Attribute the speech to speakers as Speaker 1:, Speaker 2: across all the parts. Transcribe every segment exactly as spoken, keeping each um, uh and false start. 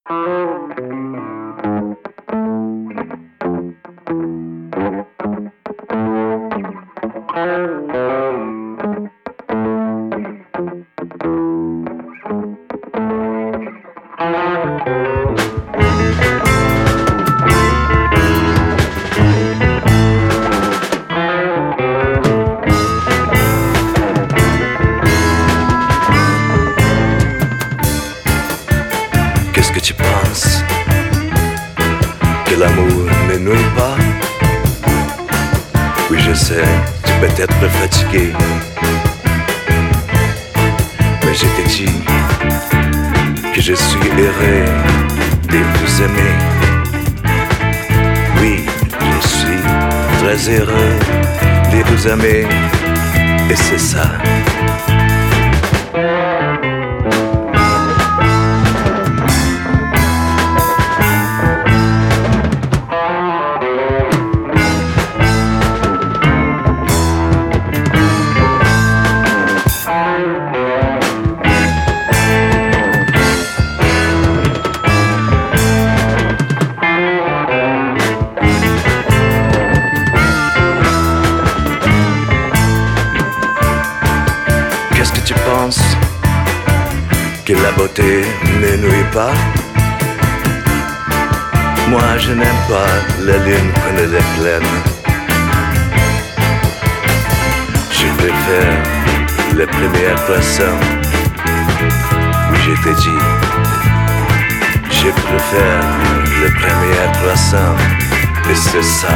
Speaker 1: Qu'est-ce que tu penses? Que l'amour ne nuit pas? Oui, je sais, tu peux être fatigué, mais je t'ai dit que je suis heureux de vous aimer. Oui, je suis très heureux de vous aimer, et c'est ça. Qu'est-ce que tu penses? Que la beauté ne nuit pas? Moi je n'aime pas la lune quand elle est pleine. Je préfère les premières poissons. Oui, je t'ai dit, je préfère les premières poissons. Et c'est ça.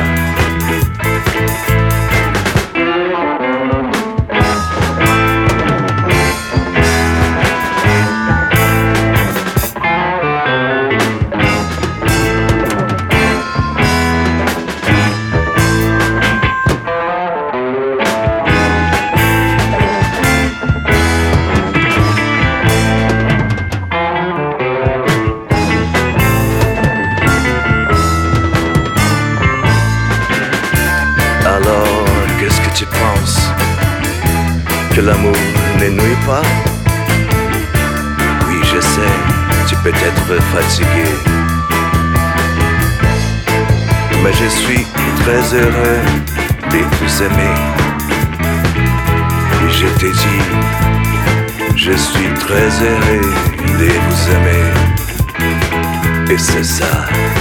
Speaker 1: Alors, qu'est-ce que tu penses? Que l'amour ne nuit pas? Oui, je sais, tu peux être fatigué, mais je suis très heureux de vous aimer. Et je t'ai dit, je suis très heureux de vous aimer, et c'est ça.